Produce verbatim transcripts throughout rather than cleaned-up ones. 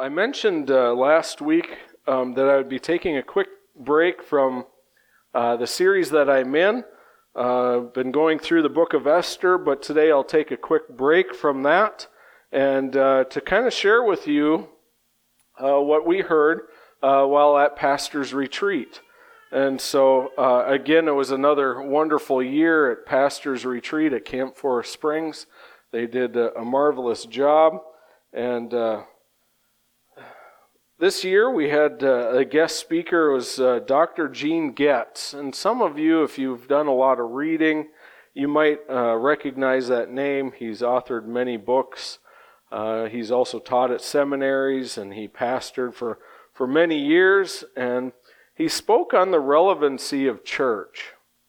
I mentioned uh, last week um, that I would be taking a quick break from uh, the series that I'm in. Uh, I've been going through the book of Esther, but today I'll take a quick break from that and uh, to kind of share with you uh, what we heard uh, while at Pastor's Retreat. And so, uh, again, it was another wonderful year at Pastor's Retreat at Camp Forest Springs. They did a, a marvelous job, and uh, this year we had uh, a guest speaker. It was uh, Doctor Gene Getz. And some of you, if you've done a lot of reading, you might uh, recognize that name. He's authored many books. Uh, he's also taught at seminaries, and he pastored for, for many years. And he spoke on the relevancy of church.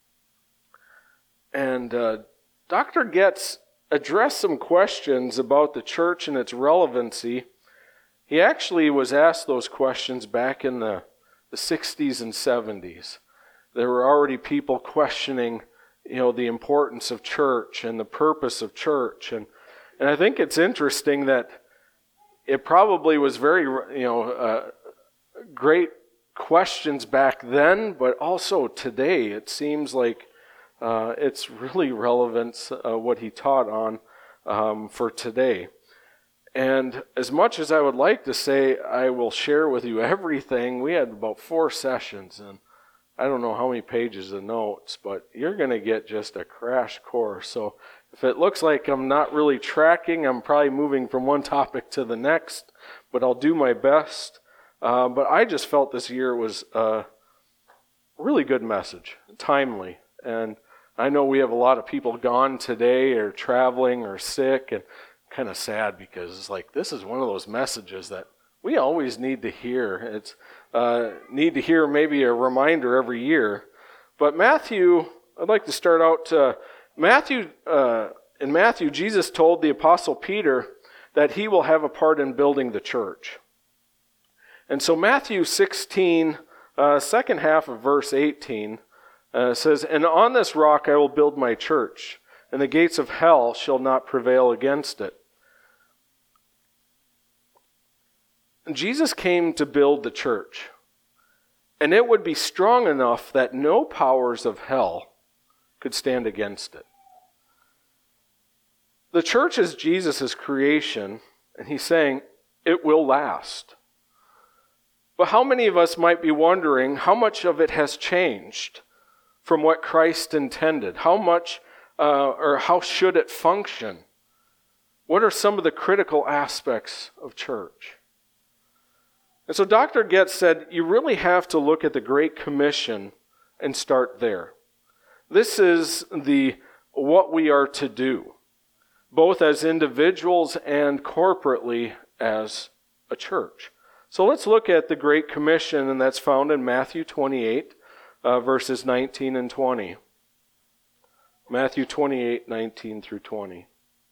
And uh, Doctor Getz addressed some questions about the church and its relevancy. He actually was asked those questions back in the, the sixties and seventies. There were already people questioning, you know, the importance of church and the purpose of church. And, and I think it's interesting that it probably was very, you know, uh, great questions back then, but also today. It seems like uh, it's really relevant uh, what he taught on um, for today. And as much as I would like to say I will share with you everything, we had about four sessions, and I don't know how many pages of notes, but you're going to get just a crash course. So if it looks like I'm not really tracking, I'm probably moving from one topic to the next, but I'll do my best. Uh, but I just felt this year was a really good message, timely. And I know we have a lot of people gone today or traveling or sick, and kind of sad because it's like this is one of those messages that we always need to hear. It's uh, need to hear maybe a reminder every year. But Matthew, I'd like to start out. Uh, Matthew uh, in Matthew, Jesus told the Apostle Peter that he will have a part in building the church. And so Matthew sixteen, uh, second half of verse eighteen, uh, says, "And on this rock I will build my church, and the gates of hell shall not prevail against it." Jesus came to build the church, and it would be strong enough that no powers of hell could stand against it. The church is Jesus' creation, and he's saying it will last. But how many of us might be wondering how much of it has changed from what Christ intended? How much uh, or how should it function? What are some of the critical aspects of church? And so Doctor Getz said, you really have to look at the Great Commission and start there. This is the what we are to do, both as individuals and corporately as a church. So let's look at the Great Commission, and that's found in Matthew twenty-eight, uh, verses nineteen and twenty. Matthew twenty-eight, nineteen through twenty.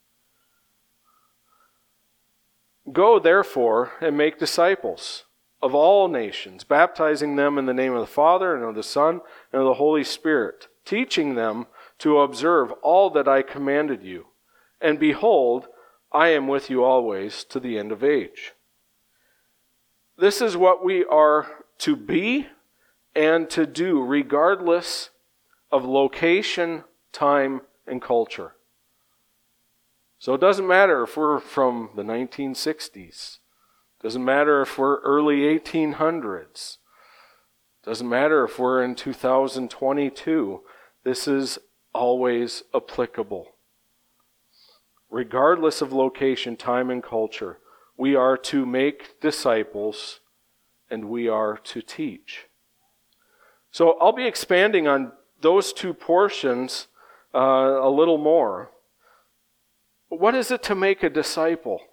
"Go, therefore, and make disciples of all nations, baptizing them in the name of the Father, and of the Son, and of the Holy Spirit, teaching them to observe all that I commanded you. And behold, I am with you always to the end of age." This is what we are to be and to do, regardless of location, time, and culture. So it doesn't matter if we're from the nineteen sixties. It doesn't matter if we're early eighteen hundreds. It doesn't matter if we're in two thousand twenty-two. This is always applicable. Regardless of location, time, and culture, we are to make disciples and we are to teach. So I'll be expanding on those two portions uh, a little more. What is it to make a disciple?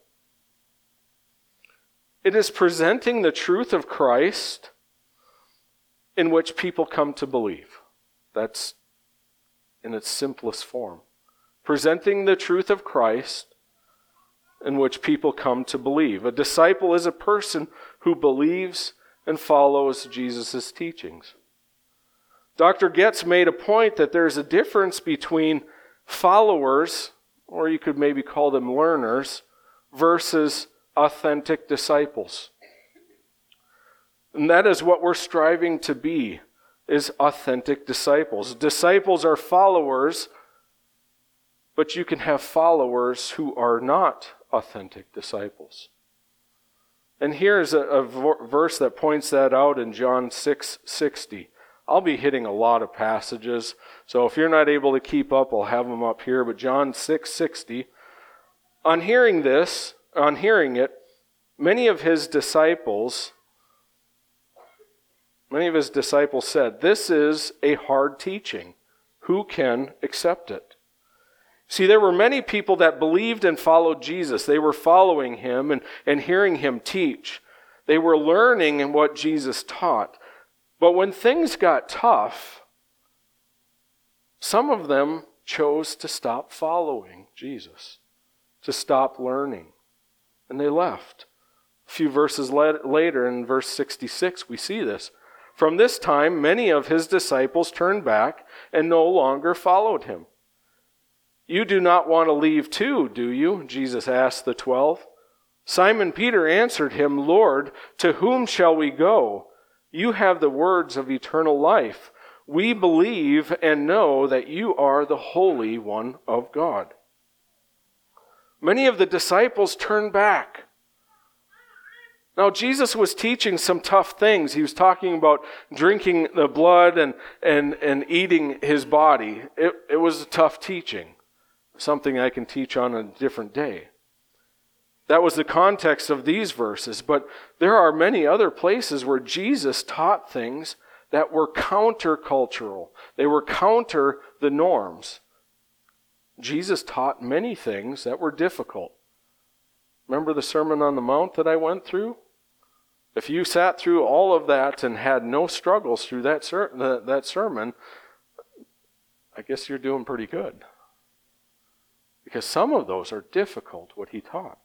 It is presenting the truth of Christ in which people come to believe. That's in its simplest form. Presenting the truth of Christ in which people come to believe. A disciple is a person who believes and follows Jesus' teachings. Doctor Getz made a point that there's a difference between followers, or you could maybe call them learners, versus authentic disciples. And that is what we're striving to be, is authentic disciples. Disciples are followers, but you can have followers who are not authentic disciples. And here's a, a verse that points that out in John six sixty. I'll be hitting a lot of passages, so if you're not able to keep up, I'll have them up here. But John six sixty, on hearing this, on hearing it, many of his disciples, many of his disciples said, "This is a hard teaching. Who can accept it?" See, there were many people that believed and followed Jesus. They were following him and, and hearing him teach. They were learning what Jesus taught. But when things got tough, some of them chose to stop following Jesus, to stop learning, and they left. A few verses later, in verse sixty-six, we see this. From this time, many of his disciples turned back and no longer followed him. "You do not want to leave too, do you?" Jesus asked the twelve. Simon Peter answered him, "Lord, to whom shall we go? You have the words of eternal life. We believe and know that you are the Holy One of God." Many of the disciples turned back. Now, Jesus was teaching some tough things. He was talking about drinking the blood and, and, and eating his body. It, it was a tough teaching, something I can teach on a different day. That was the context of these verses, but there are many other places where Jesus taught things that were countercultural. They were counter the norms. Jesus taught many things that were difficult. Remember the Sermon on the Mount that I went through? If you sat through all of that and had no struggles through that, ser- that sermon, I guess you're doing pretty good. Because some of those are difficult, what he taught.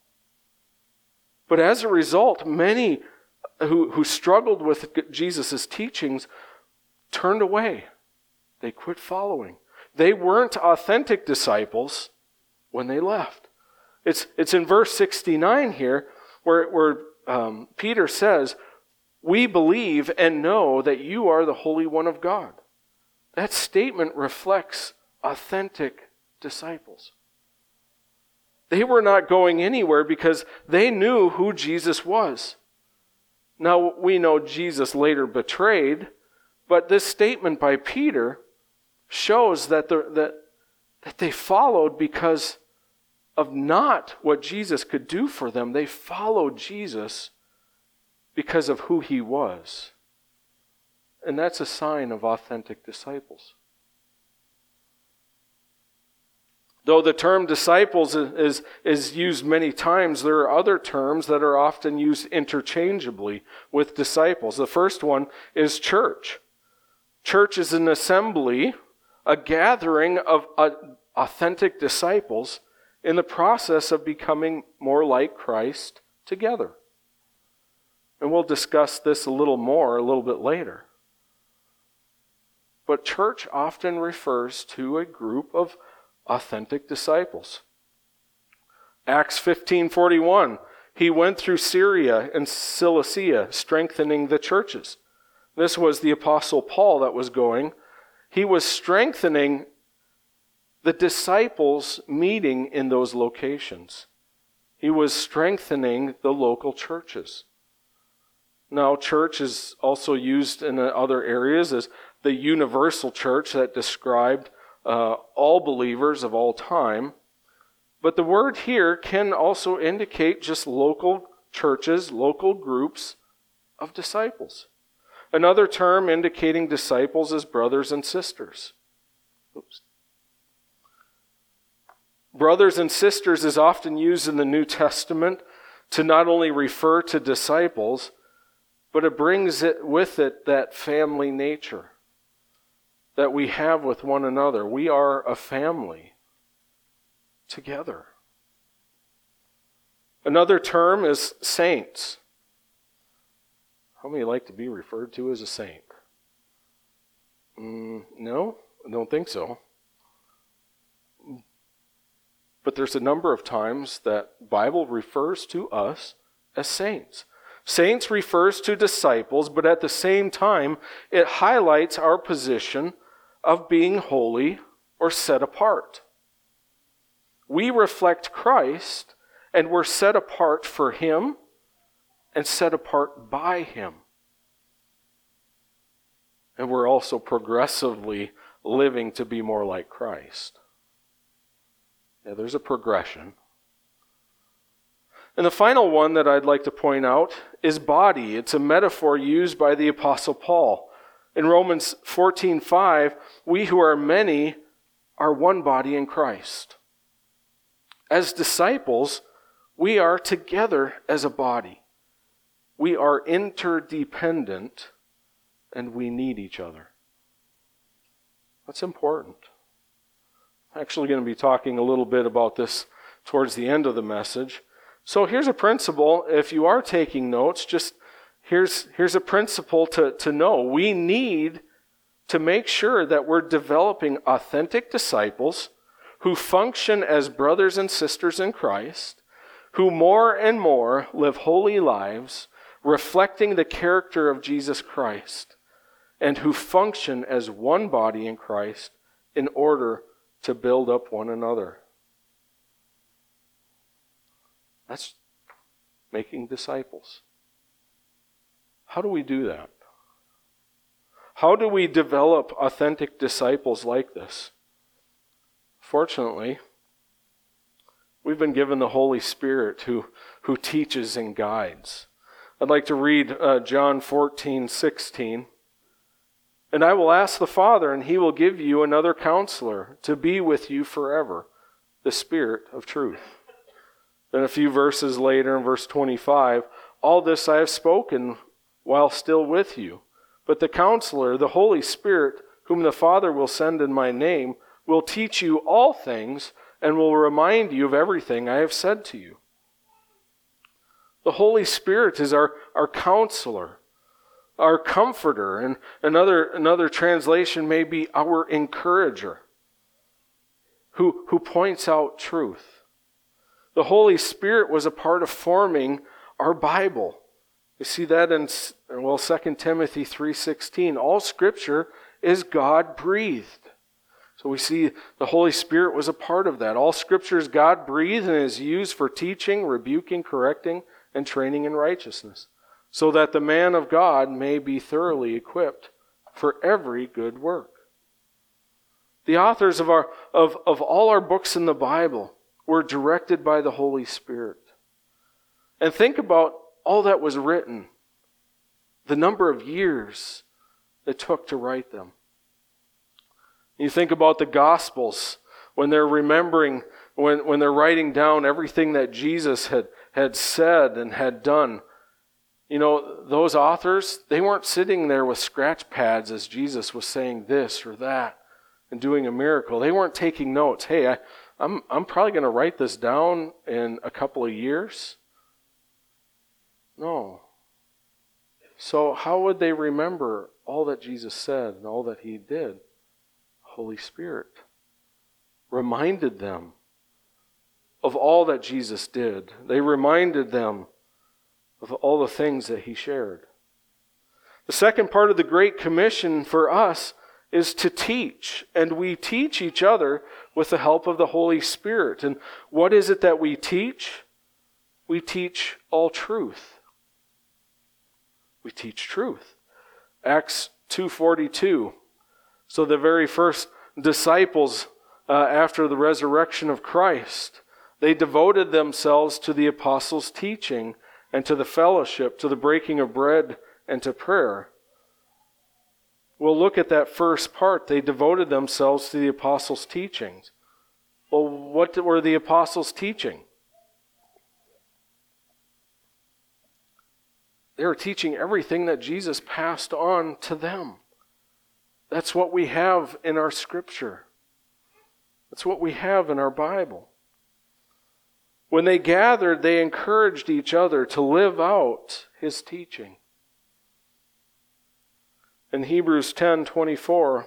But as a result, many who, who struggled with Jesus' teachings turned away. They quit following. They weren't authentic disciples when they left. It's, it's in verse sixty-nine here where, where um, Peter says, "We believe and know that you are the Holy One of God." That statement reflects authentic disciples. They were not going anywhere because they knew who Jesus was. Now, we know Jesus later betrayed, but this statement by Peter shows that, the, that, that they followed because of not what Jesus could do for them. They followed Jesus because of who he was. And that's a sign of authentic disciples. Though the term disciples is, is used many times, there are other terms that are often used interchangeably with disciples. The first one is church. Church is an assembly, a gathering of uh, authentic disciples in the process of becoming more like Christ together. And we'll discuss this a little more a little bit later. But church often refers to a group of authentic disciples. Acts fifteen forty-one, he went through Syria and Cilicia, strengthening the churches. This was the Apostle Paul that was going. He was strengthening the disciples meeting in those locations. He was strengthening the local churches. Now, church is also used in other areas as the universal church that described Uh, all believers of all time. But the word here can also indicate just local churches, local groups of disciples. Another term indicating disciples is brothers and sisters. Oops. Brothers and sisters is often used in the New Testament to not only refer to disciples, but it brings it with it that family nature that we have with one another. We are a family together. Another term is saints. How many like to be referred to as a saint? Mm, no, I don't think so. But there's a number of times that Bible refers to us as saints. Saints refers to disciples, but at the same time, it highlights our position of being holy or set apart. We reflect Christ, and we're set apart for Him and set apart by Him. And we're also progressively living to be more like Christ. Yeah, there's a progression. And the final one that I'd like to point out is body. It's a metaphor used by the Apostle Paul. In Romans fourteen five, we who are many are one body in Christ. As disciples, we are together as a body. We are interdependent, and we need each other. That's important. I'm actually going to be talking a little bit about this towards the end of the message. So here's a principle. If you are taking notes, just here's, here's a principle to, to know. We need to make sure that we're developing authentic disciples who function as brothers and sisters in Christ, who more and more live holy lives, reflecting the character of Jesus Christ, and who function as one body in Christ in order to build up one another. That's making disciples. How do we do that? How do we develop authentic disciples like this? Fortunately, we've been given the Holy Spirit who, who teaches and guides. I'd like to read uh, John fourteen sixteen. And I will ask the Father, and He will give you another counselor to be with you forever, the Spirit of truth. Then a few verses later, in verse twenty-five, all this I have spoken while still with you. But the counselor, the Holy Spirit, whom the Father will send in my name, will teach you all things and will remind you of everything I have said to you. The Holy Spirit is our, our counselor, our comforter, and another, another translation may be our encourager, who, who points out truth. The Holy Spirit was a part of forming our Bible. You see that in, well, Second Timothy three sixteen. All Scripture is God-breathed. So we see the Holy Spirit was a part of that. All Scripture is God-breathed and is used for teaching, rebuking, correcting, and training in righteousness, so that the man of God may be thoroughly equipped for every good work. The authors of, our, of, of all our books in the Bible were directed by the Holy Spirit. And think about all that was written, the number of years it took to write them. You think about the Gospels, when they're remembering, when, when they're writing down everything that Jesus had, had said and had done. You know, those authors, they weren't sitting there with scratch pads as Jesus was saying this or that and doing a miracle. They weren't taking notes. Hey, I, I'm, I'm probably going to write this down in a couple of years. No. So how would they remember all that Jesus said and all that He did? Holy Spirit reminded them of all that Jesus did. They reminded them of all the things that He shared. The second part of the Great Commission for us is to teach, and we teach each other with the help of the Holy Spirit. And what is it that we teach? We teach all truth. We teach truth. Acts two forty-two. So the very first disciples uh, after the resurrection of Christ, they devoted themselves to the apostles' teaching and to the fellowship, to the breaking of bread and to prayer. We'll look at that first part. They devoted themselves to the apostles' teachings. Well, what were the apostles teaching? They were teaching everything that Jesus passed on to them. That's what we have in our Scripture. That's what we have in our Bible. When they gathered, they encouraged each other to live out His teaching. In Hebrews ten twenty-four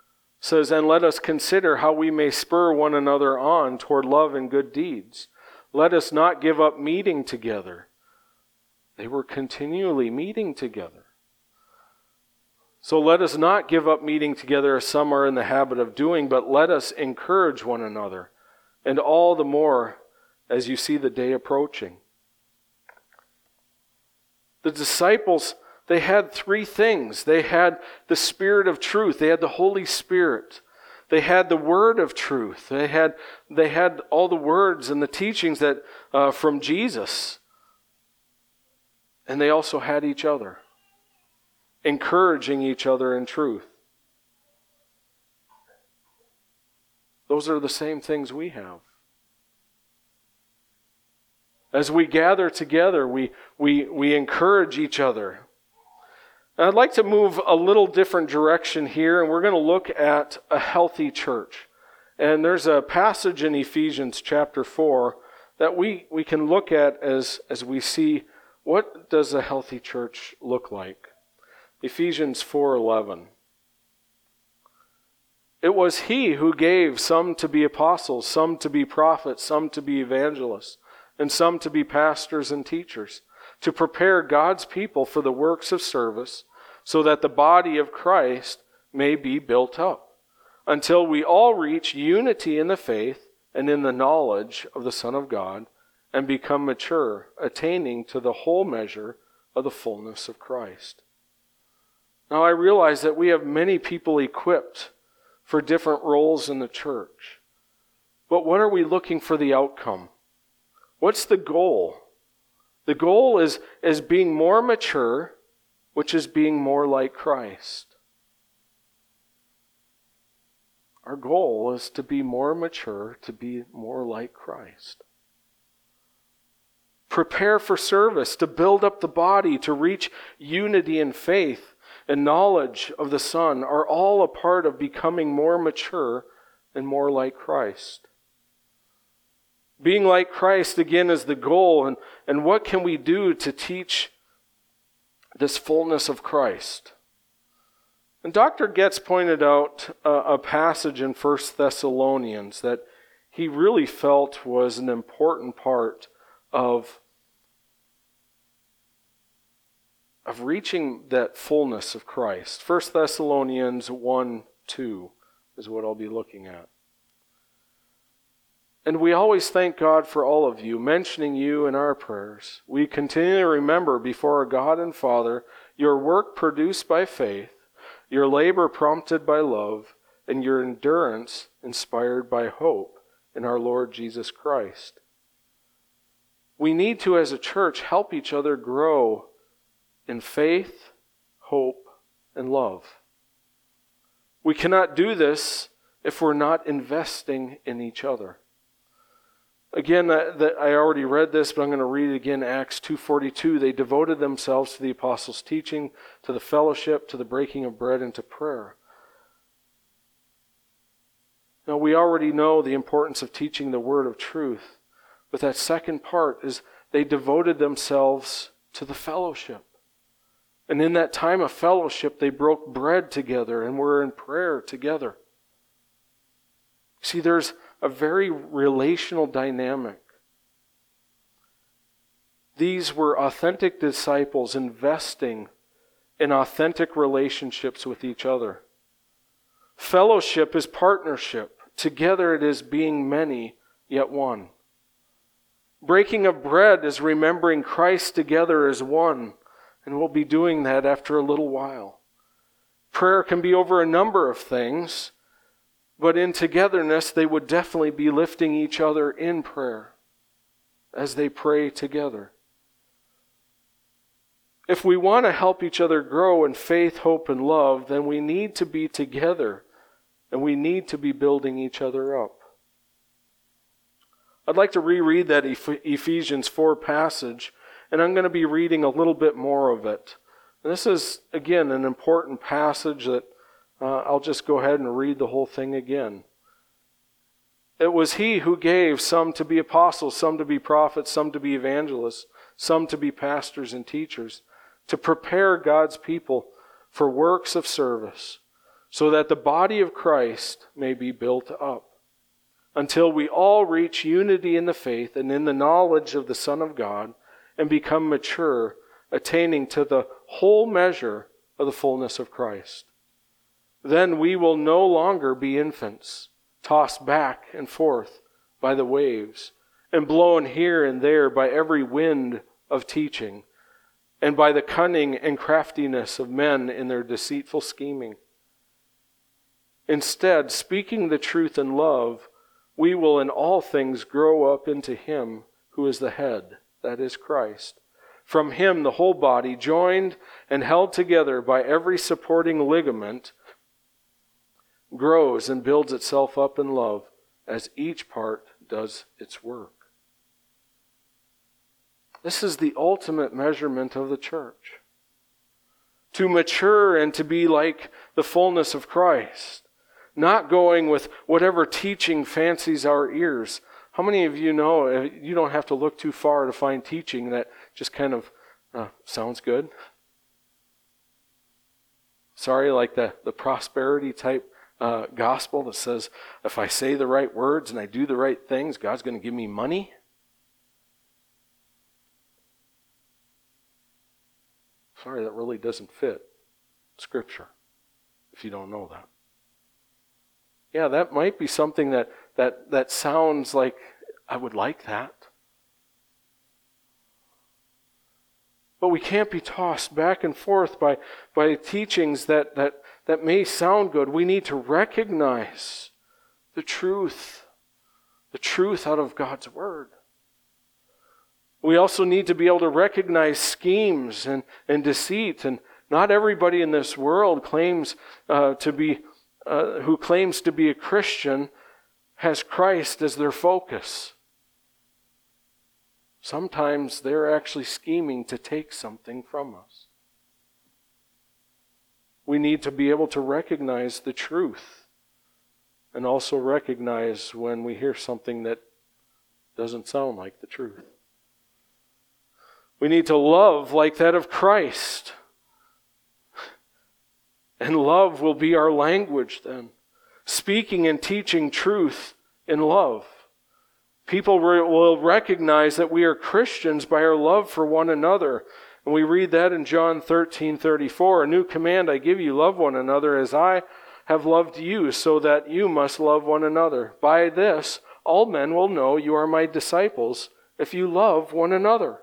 says, "And let us consider how we may spur one another on toward love and good deeds, Let us not give up meeting together. They were continually meeting together. So let us not give up meeting together as some are in the habit of doing, but let us encourage one another, and all the more as you see the day approaching. The disciples, they had three things. They had the Spirit of truth. They had the Holy Spirit. They had the Word of truth. They had, they had all the words and the teachings that uh, from Jesus. And they also had each other, encouraging each other in truth. Those are the same things we have. As we gather together, we, we, we encourage each other. And I'd like to move a little different direction here, and we're going to look at a healthy church. And there's a passage in Ephesians chapter four that we, we can look at as, as we see what does a healthy church look like. Ephesians four eleven. It was He who gave some to be apostles, some to be prophets, some to be evangelists, and some to be pastors and teachers, to prepare God's people for the works of service, so that the body of Christ may be built up, until we all reach unity in the faith and in the knowledge of the Son of God, and become mature, attaining to the whole measure of the fullness of Christ. Now I realize that we have many people equipped for different roles in the church. But what are we looking for the outcome? What's the goal? The goal is, is being more mature, which is being more like Christ. Our goal is to be more mature, to be more like Christ. Prepare for service, to build up the body, to reach unity in faith and knowledge of the Son are all a part of becoming more mature and more like Christ. Being like Christ, again, is the goal. And, and what can we do to teach this fullness of Christ? And Doctor Getz pointed out a, a passage in First Thessalonians that he really felt was an important part of, of reaching that fullness of Christ. First Thessalonians one two is what I'll be looking at. And we always thank God for all of you, mentioning you in our prayers. We continually remember before our God and Father your work produced by faith, your labor prompted by love, and your endurance inspired by hope in our Lord Jesus Christ. We need to, as a church, help each other grow in faith, hope, and love. We cannot do this if we're not investing in each other. Again, uh, that I already read this, but I'm going to read it again. Acts two forty-two. They devoted themselves to the apostles' teaching, to the fellowship, to the breaking of bread, and to prayer. Now, we already know the importance of teaching the word of truth, but that second part is they devoted themselves to the fellowship. And in that time of fellowship, they broke bread together and were in prayer together. See, there's a very relational dynamic. These were authentic disciples investing in authentic relationships with each other. Fellowship is partnership. Together it is being many, yet one. Breaking of bread is remembering Christ together as one, and we'll be doing that after a little while. Prayer can be over a number of things, but in togetherness, they would definitely be lifting each other in prayer as they pray together. If we want to help each other grow in faith, hope, and love, then we need to be together and we need to be building each other up. I'd like to reread that Ephesians four passage, and I'm going to be reading a little bit more of it. And this is, again, an important passage that Uh, I'll just go ahead and read the whole thing again. It was He who gave some to be apostles, some to be prophets, some to be evangelists, some to be pastors and teachers, to prepare God's people for works of service, so that the body of Christ may be built up, until we all reach unity in the faith and in the knowledge of the Son of God and become mature, attaining to the whole measure of the fullness of Christ. Then we will no longer be infants, tossed back and forth by the waves, and blown here and there by every wind of teaching, and by the cunning and craftiness of men in their deceitful scheming. Instead, speaking the truth in love, we will in all things grow up into Him who is the head, that is Christ. From Him the whole body, joined and held together by every supporting ligament, grows and builds itself up in love as each part does its work. This is the ultimate measurement of the church. To mature and to be like the fullness of Christ. Not going with whatever teaching fancies our ears. How many of you know you don't have to look too far to find teaching that just kind of uh, sounds good? Sorry, like the, the prosperity type uh, gospel that says, if I say the right words and I do the right things, God's going to give me money. Sorry, that really doesn't fit Scripture, if you don't know that. Yeah, that might be something that, that, that sounds like I would like that. But we can't be tossed back and forth by, by teachings that, that, that may sound good. We need to recognize the truth, the truth out of God's Word. We also need to be able to recognize schemes and, and deceit. And not everybody in this world claims uh, to be, uh, who claims to be a Christian has Christ as their focus. Sometimes they're actually scheming to take something from us. We need to be able to recognize the truth and also recognize when we hear something that doesn't sound like the truth. We need to love like that of Christ. And love will be our language then. Speaking and teaching truth in love. People will recognize that we are Christians by our love for one another. And we read that in John thirteen thirty-four. A new command I give you, love one another as I have loved you, so that you must love one another. By this, all men will know you are my disciples, if you love one another.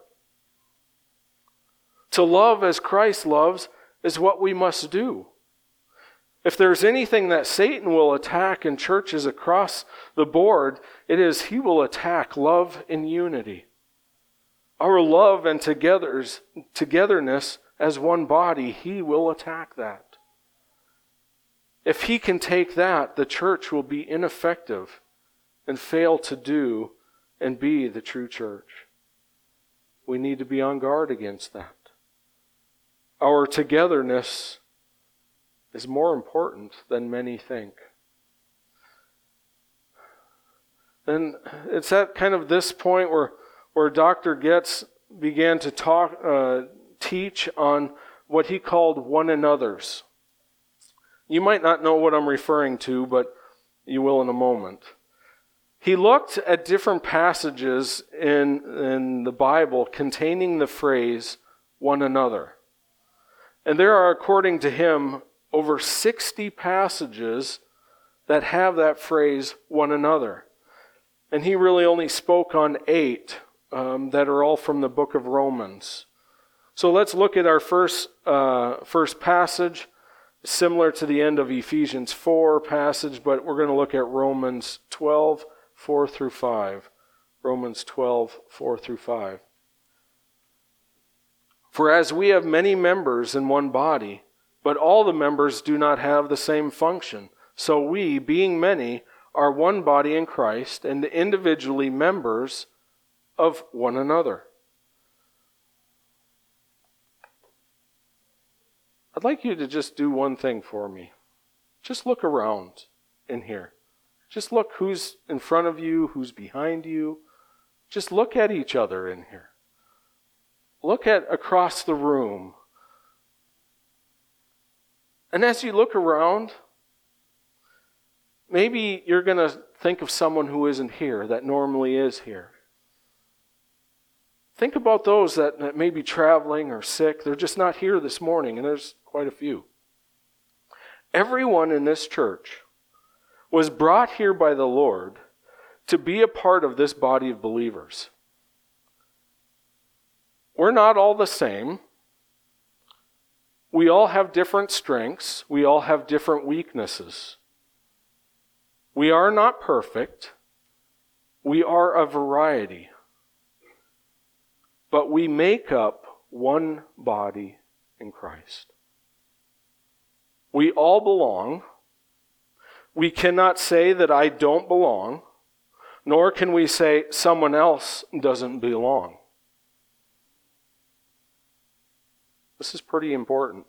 To love as Christ loves is what we must do. If there's anything that Satan will attack in churches across the board, it is he will attack love and unity. Our love and togethers, togetherness as one body, he will attack that. If he can take that, the church will be ineffective and fail to do and be the true church. We need to be on guard against that. Our togetherness is more important than many think. And it's at kind of this point where, where Doctor Getz began to talk, uh, teach on what he called one another's. You might not know what I'm referring to, but you will in a moment. He looked at different passages in, in the Bible containing the phrase one another. And there are, according to him, over sixty passages that have that phrase, one another. And he really only spoke on eight um, that are all from the book of Romans. So let's look at our first, uh, first passage, similar to the end of Ephesians four passage, but we're going to look at Romans twelve, four through five. Romans twelve, four through five. For as we have many members in one body, but all the members do not have the same function, so we, being many, are one body in Christ, and individually members of one another. I'd like you to just do one thing for me. Just look around in here. Just look who's in front of you, who's behind you. Just look at each other in here. Look at across the room. And as you look around, maybe you're going to think of someone who isn't here, that normally is here. Think about those that, that may be traveling or sick. They're just not here this morning, and there's quite a few. Everyone in this church was brought here by the Lord to be a part of this body of believers. We're not all the same. We all have different strengths. We all have different weaknesses. We are not perfect. We are a variety. But we make up one body in Christ. We all belong. We cannot say that I don't belong, nor can we say someone else doesn't belong. This is pretty important.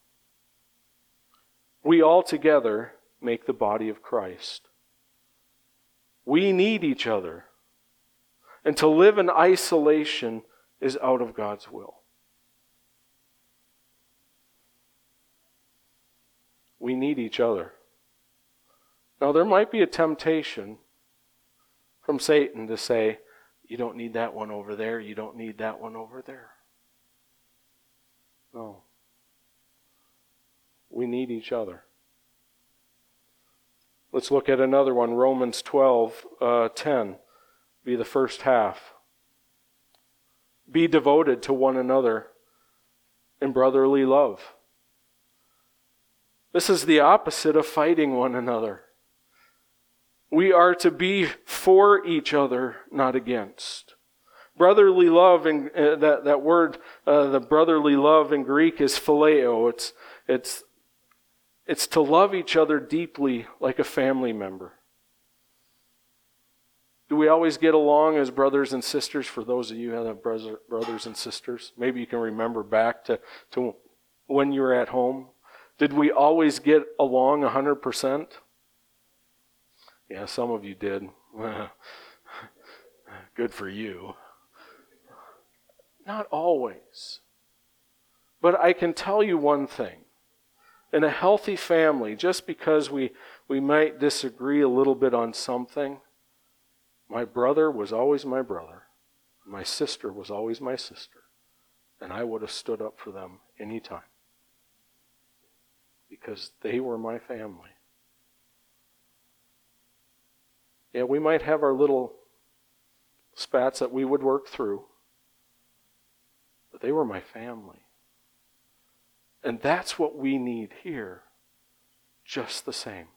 We all together make the body of Christ. We need each other. And to live in isolation is out of God's will. We need each other. Now, there might be a temptation from Satan to say, you don't need that one over there, you don't need that one over there. No. We need each other. Let's look at another one, Romans twelve, uh, ten. Be the first half. Be devoted to one another in brotherly love. This is the opposite of fighting one another. We are to be for each other, not against. Brotherly love, in, uh, that, that word, uh, the brotherly love in Greek is phileo. It's, it's, it's to love each other deeply like a family member. Do we always get along as brothers and sisters? For those of you who have brother, brothers and sisters, maybe you can remember back to, to when you were at home. Did we always get along one hundred percent? Yeah, some of you did. Good for you. Not always. But I can tell you one thing. In a healthy family, just because we, we might disagree a little bit on something, my brother was always my brother. My sister was always my sister. And I would have stood up for them anytime. Because they were my family. Yeah, we might have our little spats that we would work through. But they were my family. And that's what we need here. Just the same.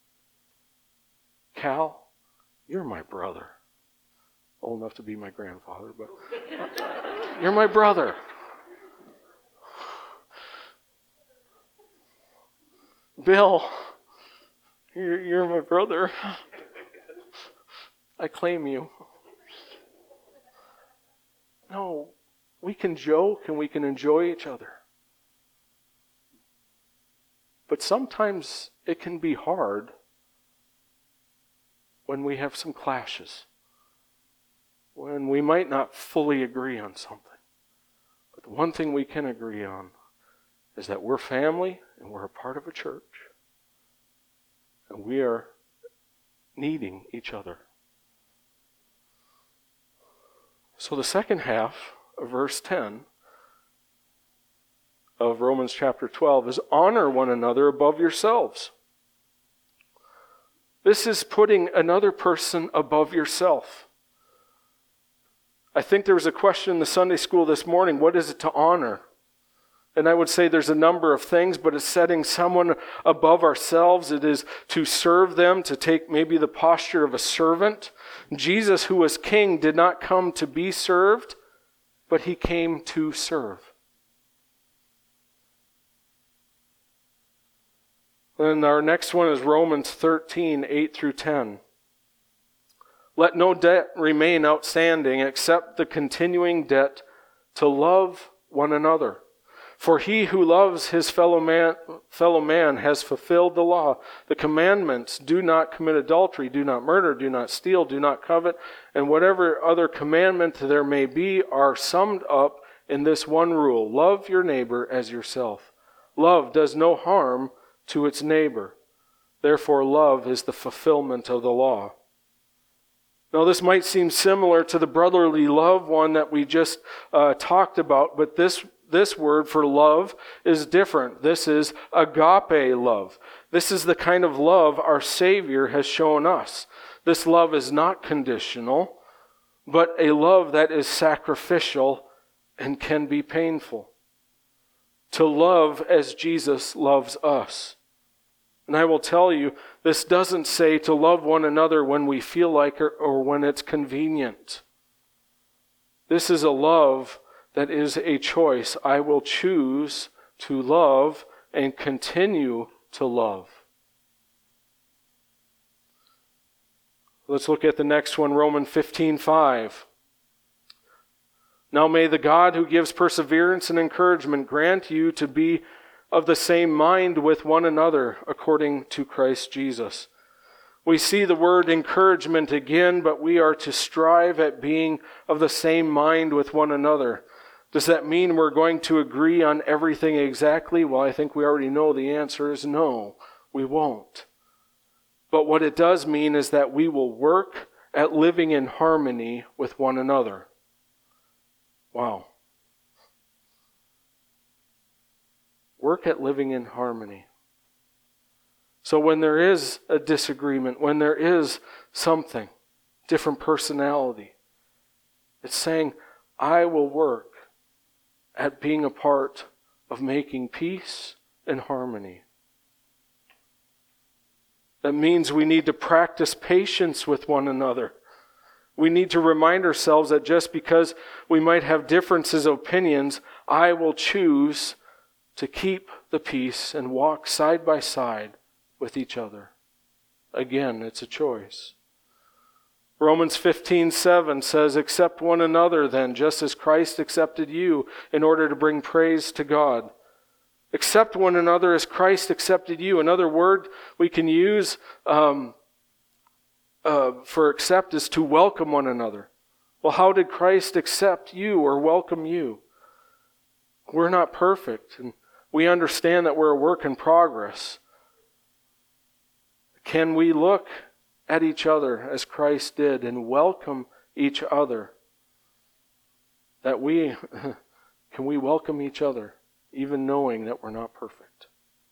Cal, you're my brother. Old enough to be my grandfather, but you're my brother. Bill, you're, you're my brother. I claim you. No, we can joke and we can enjoy each other. But sometimes it can be hard when we have some clashes, when we might not fully agree on something. But the one thing we can agree on is that we're family and we're a part of a church. And we are needing each other. So the second half of verse ten of Romans chapter twelve is honor one another above yourselves. This is putting another person above yourself. I think there was a question in the Sunday school this morning, what is it to honor? And I would say there's a number of things, but it's setting someone above ourselves. It is to serve them, to take maybe the posture of a servant. Jesus, who was king, did not come to be served, but he came to serve. And our next one is Romans thirteen, eight through ten. Let no debt remain outstanding except the continuing debt to love one another. For he who loves his fellow man, fellow man has fulfilled the law. The commandments, do not commit adultery, do not murder, do not steal, do not covet, and whatever other commandment there may be are summed up in this one rule. Love your neighbor as yourself. Love does no harm to its neighbor. Therefore, love is the fulfillment of the law. Now, this might seem similar to the brotherly love one that we just uh, talked about, but this, this word for love is different. This is agape love. This is the kind of love our Savior has shown us. This love is not conditional, but a love that is sacrificial and can be painful. To love as Jesus loves us. And I will tell you, this doesn't say to love one another when we feel like it or when it's convenient. This is a love that is a choice. I will choose to love and continue to love. Let's look at the next one, Romans fifteen five. Now may the God who gives perseverance and encouragement grant you to be of the same mind with one another, according to Christ Jesus. We see the word encouragement again, but we are to strive at being of the same mind with one another. Does that mean we're going to agree on everything exactly? Well, I think we already know the answer is no, we won't. But what it does mean is that we will work at living in harmony with one another. Wow. Work at living in harmony. So when there is a disagreement, when there is something, different personality, it's saying, I will work at being a part of making peace and harmony. That means we need to practice patience with one another. We need to remind ourselves that just because we might have differences of opinions, I will choose to keep the peace and walk side by side with each other. Again, it's a choice. Romans fifteen seven says, accept one another then, just as Christ accepted you, in order to bring praise to God. Accept one another as Christ accepted you. Another word we can use um, uh, for accept is to welcome one another. Well, how did Christ accept you or welcome you? We're not perfect, and we understand that we're a work in progress. Can we look at each other as Christ did and welcome each other? That we, can we welcome each other, even knowing that we're not perfect?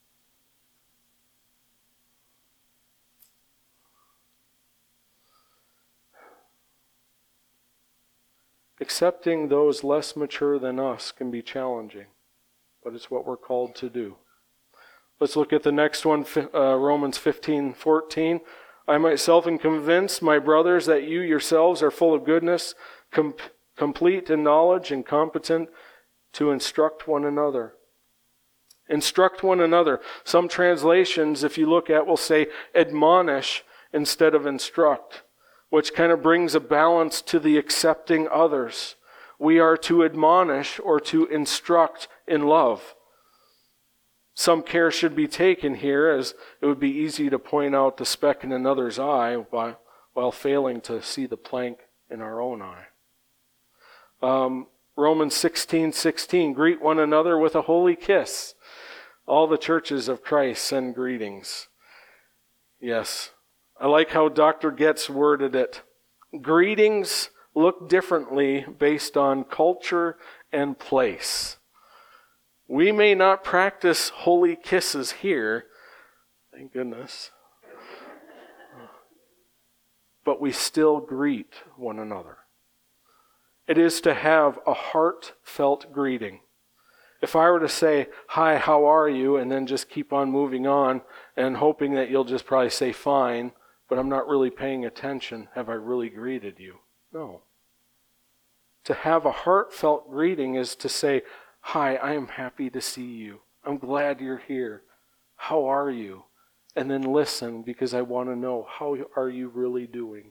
Accepting those less mature than us can be challenging, but it's what we're called to do. Let's look at the next one, uh, Romans fifteen fourteen. I myself am convinced, my brothers, that you yourselves are full of goodness, com- complete in knowledge, and competent to instruct one another. Instruct one another. Some translations, if you look at, will say admonish instead of instruct, which kind of brings a balance to the accepting others. We are to admonish or to instruct in love. Some care should be taken here, as it would be easy to point out the speck in another's eye while, while failing to see the plank in our own eye. Um, Romans sixteen sixteen, greet one another with a holy kiss. All the churches of Christ send greetings. Yes, I like how Doctor Getz worded it. Greetings look differently based on culture and place. We may not practice holy kisses here, thank goodness, but we still greet one another. It is to have a heartfelt greeting. If I were to say, hi, how are you, and then just keep on moving on and hoping that you'll just probably say fine, but I'm not really paying attention, have I really greeted you? No. To have a heartfelt greeting is to say, hi, I am happy to see you. I'm glad you're here. How are you? And then listen, because I want to know, how are you really doing?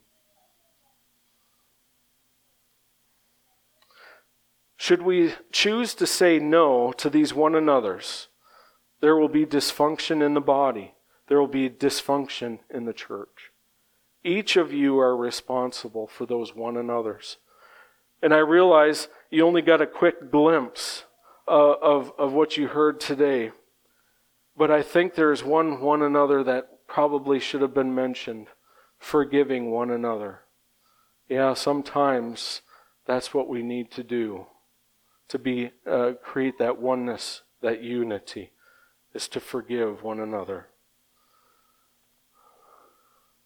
Should we choose to say no to these one another's, there will be dysfunction in the body. There will be dysfunction in the church. Each of you are responsible for those one another's. And I realize you only got a quick glimpse uh, of, of what you heard today. But I think there's one one another that probably should have been mentioned. Forgiving one another. Yeah, sometimes that's what we need to do, to be uh, create that oneness, that unity, is to forgive one another.